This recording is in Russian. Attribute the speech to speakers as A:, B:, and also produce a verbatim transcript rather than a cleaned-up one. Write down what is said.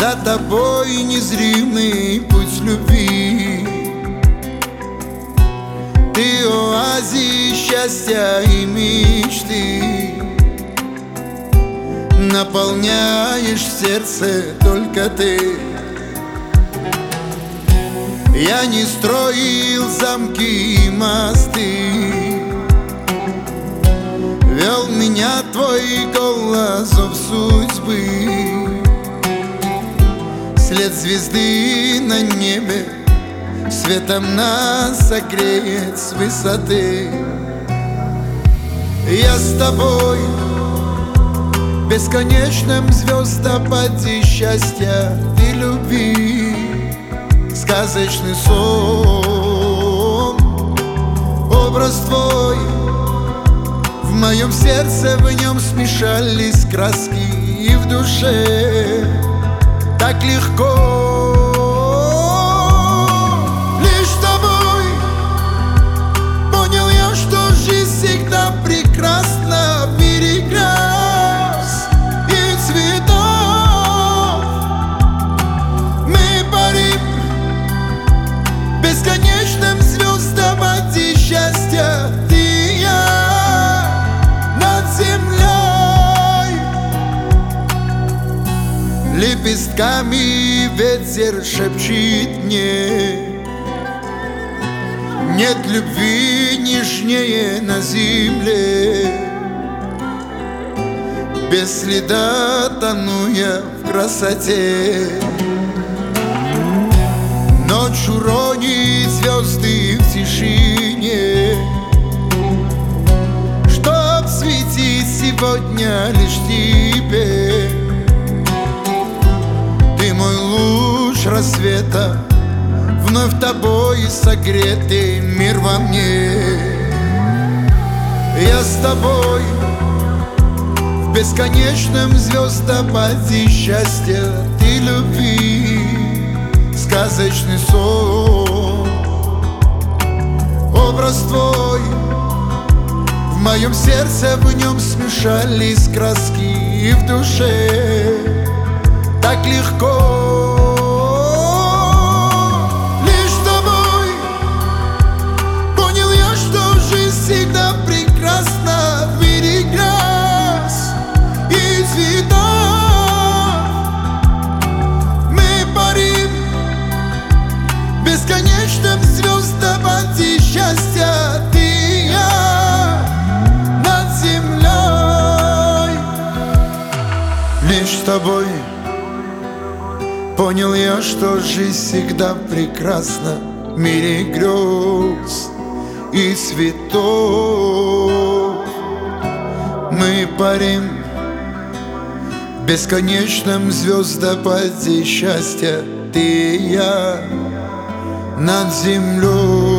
A: За тобой незримый путь любви. Ты оазис счастья и мечты, наполняешь сердце только ты. Я не строил замки и мосты, вел меня твой голос, зов судьбы. След звезды на небе светом нас согреет с высоты. Я с тобой в бесконечном звездопаде счастья и любви. Сказочный сон, образ твой в моем сердце, в нем смешались краски, и в душе так легко. Лишь с тобой понял я, что жизнь всегда прекрасна. В мире грез и цветов мы парим в бесконечном звездопаде счастья. Ты и я над землей, лепестками ветер шепчет мне: нет любви нежнее на земле. Без следа тону я в красоте. Ночь уронит звезды в тишине, чтоб светить сегодня лишь тебе. Ты мой луч рассвета, вновь тобой согретый мир во мне. Я с тобой в бесконечном звездопаде счастья и любви. Сказочный сон, образ твой в моем сердце, в нем смешались краски, и в душе так легко. Лишь с тобой понял я, что жизнь всегда прекрасна. В мире грез и цветов мы парим в бесконечном звездопаде счастья. Ты и я над землей. Лишь с тобой понял я, что жизнь всегда прекрасна. В мире грез и цветов мы парим в бесконечном звездопаде счастья. Ты и я над землей.